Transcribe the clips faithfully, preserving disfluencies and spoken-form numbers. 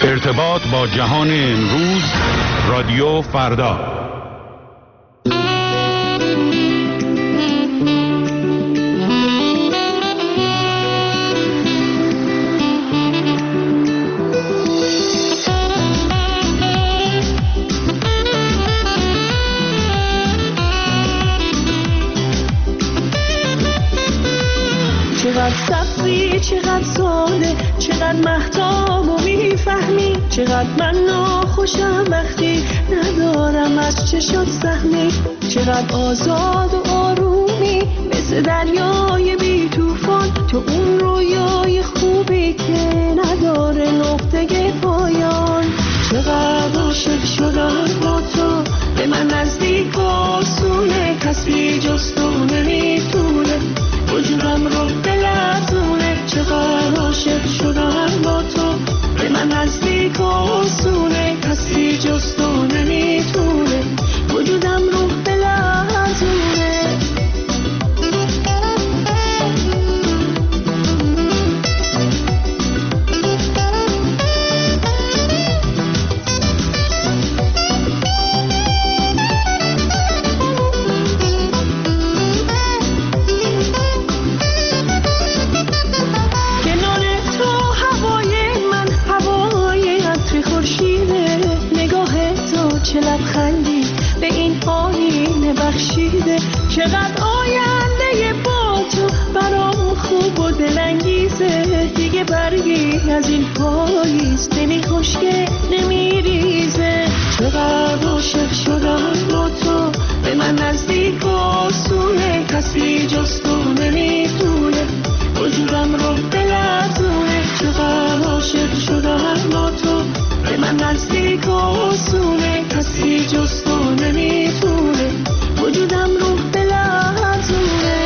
ارتباط با جهان امروز، رادیو فردا. چقدر سبزی، چقدر ساده، چقدر مهتاب و میفهمی، چقدر من ناخوشم وقتی ندارم از چشات سهمی، چقدر آزاد و آرومی مثل دریای بی توفان، تو اون رویای خوبی که نداره نقطه پایان. چقدر عاشق شدم با تو، به من نزدیک آسونه، کسی جز تو نمیتونه وجودم رو بلرزونه. چقدر عاشق شدم با تو، به من نزدیک آسونه، کسی جز تو نمیتونه وجودم رو بلرزونه. چه لبخندی به این آینه بخشیده، چقدر آینده با تو برام خوب و دلانگیزه. دیگه برگی از این پاییز نمیخشکه نمیریزه. چقدر عاشق شدم با تو، به من نزدیک آسونه، کسی جز تو نمیتونه وجودم رو بلرزونه. چقدر عاشق شدم با تو، به من نزدیک آسونه، کسی جز تو نمیتونه وجودم رو بلرزونه.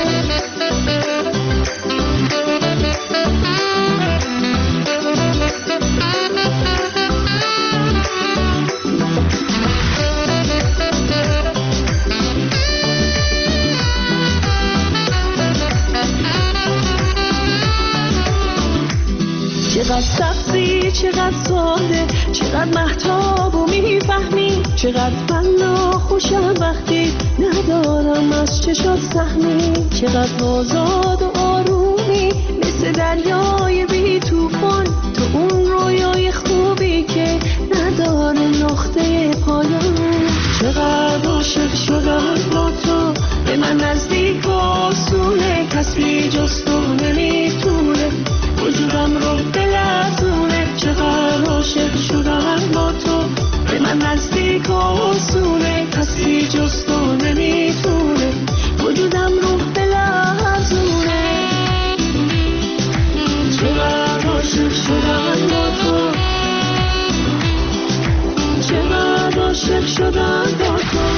چقدر سبزی، چقدر ساده، چقدر مهتاب و میفهمی، چقدر من ناخوشم وقتی ندارم از چشات سهمی، چقدر آزاد و آرومی مثل دریای بی توفان، تو اون رویای خوبی که نداره نقطه پایان. چقدر عاشق شدم با تو، به من نزدیک آسونه، کسی جز تو نمیتونه وجودم رو بلرزونه. چقدر عاشق شدم با تو، به من نزدیک آسونه، کسی جز تو نمیتونه وجودم رو بلرزونه. چقدر عاشق شدم با تو، چقدر عاشق شدم با تو.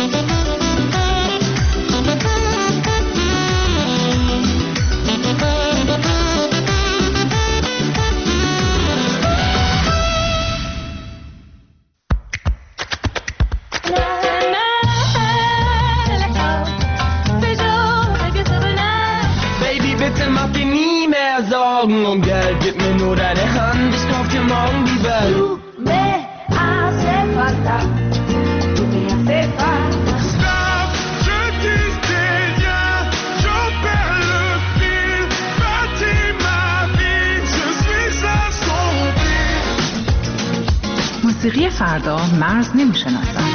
Om gel gitme nur deine Hand, ich kauf dir morgen die Welt. Du me hace falta, tu me hace falta. Stop, je disais rien, j'en perds le fil. Bâtis ma vie, je suis à son fil. موسیقی فردا مرز نمی‌شناسد.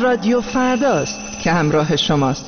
رادیو فرداست که همراه شماست.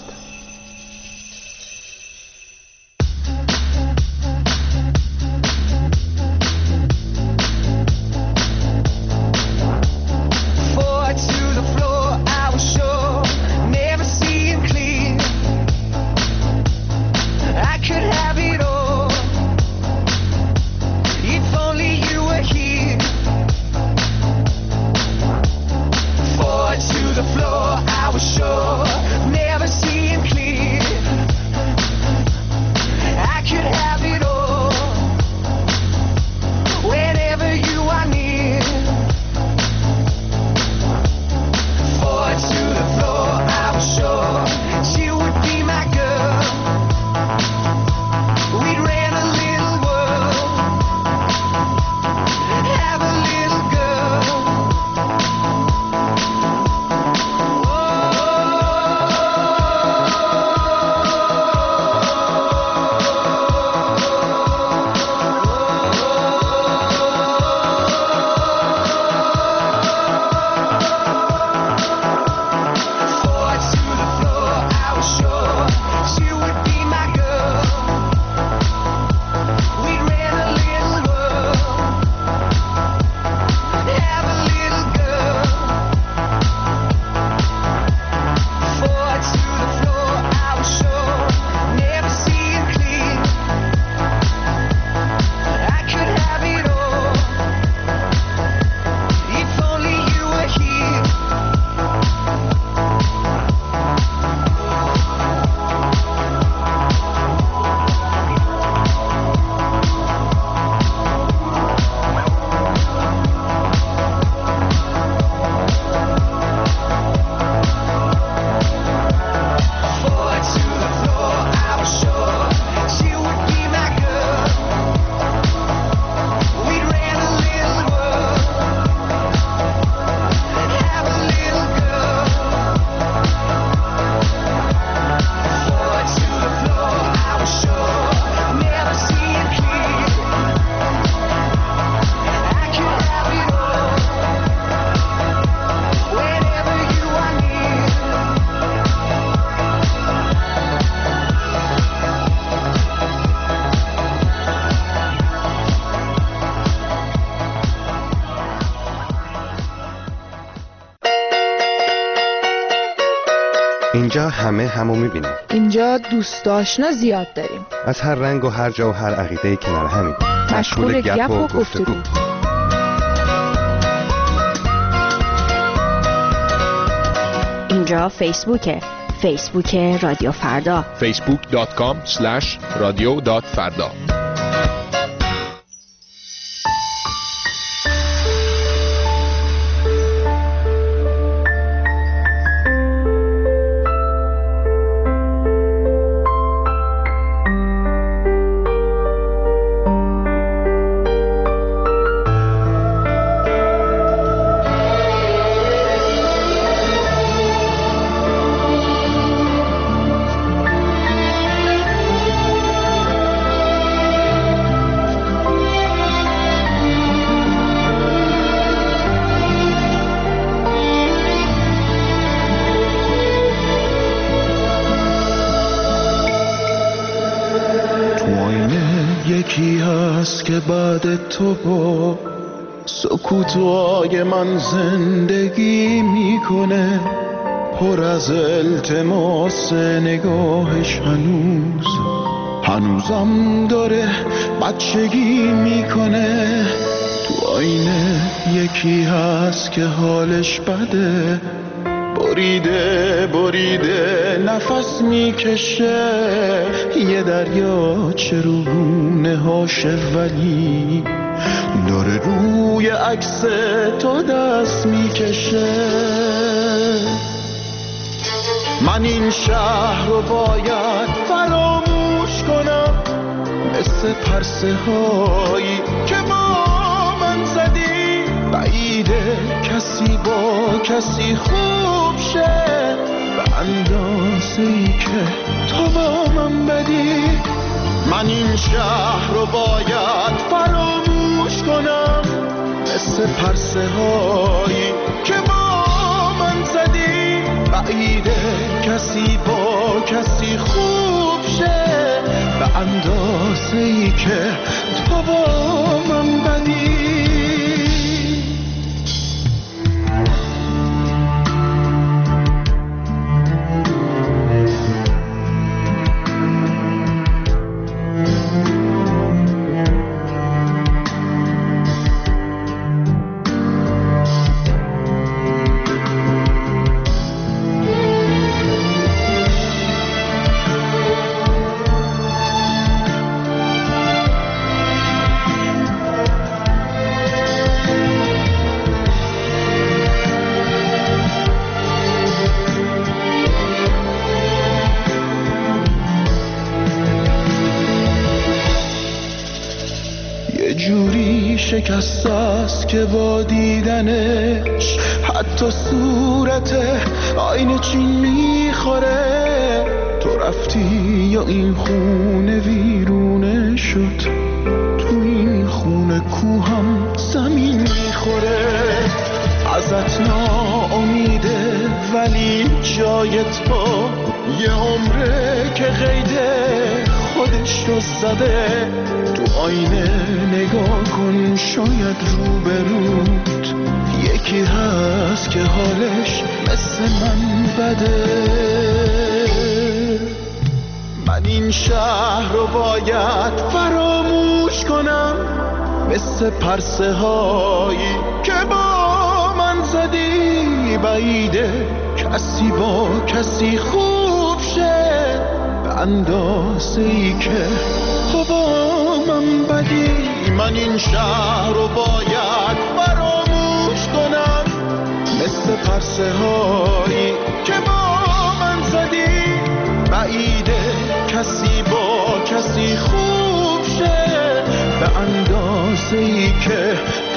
اینجا همه همو میبینیم. اینجا دوست آشنا زیاد داریم. از هر رنگ و هر جا و هر عقیده‌ای کنار همین. مشغول گپ و گفتگو. اینجا فیسبوکه. فیسبوک رادیو فردا. فیسبوک دات کام اسلش رادیو دات فردا. یکی هست که بعد تو با سکوتای من زندگی میکنه، پر از التماس نگاهش هنوز هنوزم داره بچگی میکنه. تو آینه یکی هست که حالش بده، بریده بریده نفس میکشه، یه دریا چه روونه هاشه ولی داره روی عکس تو دست میکشه. من این شهر رو باید فراموش کنم، مثل پرسه هایی که با من زدی، بعیده کسی با کسی خوب شه به اندازه ای که تو با من بدی. من این شهر رو باید فراموش کنم، مثل پرسه هایی که با من زدی، بعیده کسی با کسی خوب شه به اندازه ای که تو با من بدی. شکست است که با دیدنش حتی صورت آینه چین میخوره. تو رفتی یا این خونه ویرونه شد، تو این خونه کوهم زمین میخوره. ازت ناامیده ولی جای تو یه عمره که قیده خودش رو زده. تو آینه نگاه کن شاید روبروت یکی هست که حالش مثل من بده. من این شهر رو باید فراموش کنم مثل پرسه هایی که با من زدی. بعیده کسی با کسی خوب شه به اندازه ای که تو با من بدی. من این شهر رو باید فراموش کنم مثل پرسه هایی که با من زدی. بعیده کسی با کسی خوب شه به اندازه ای که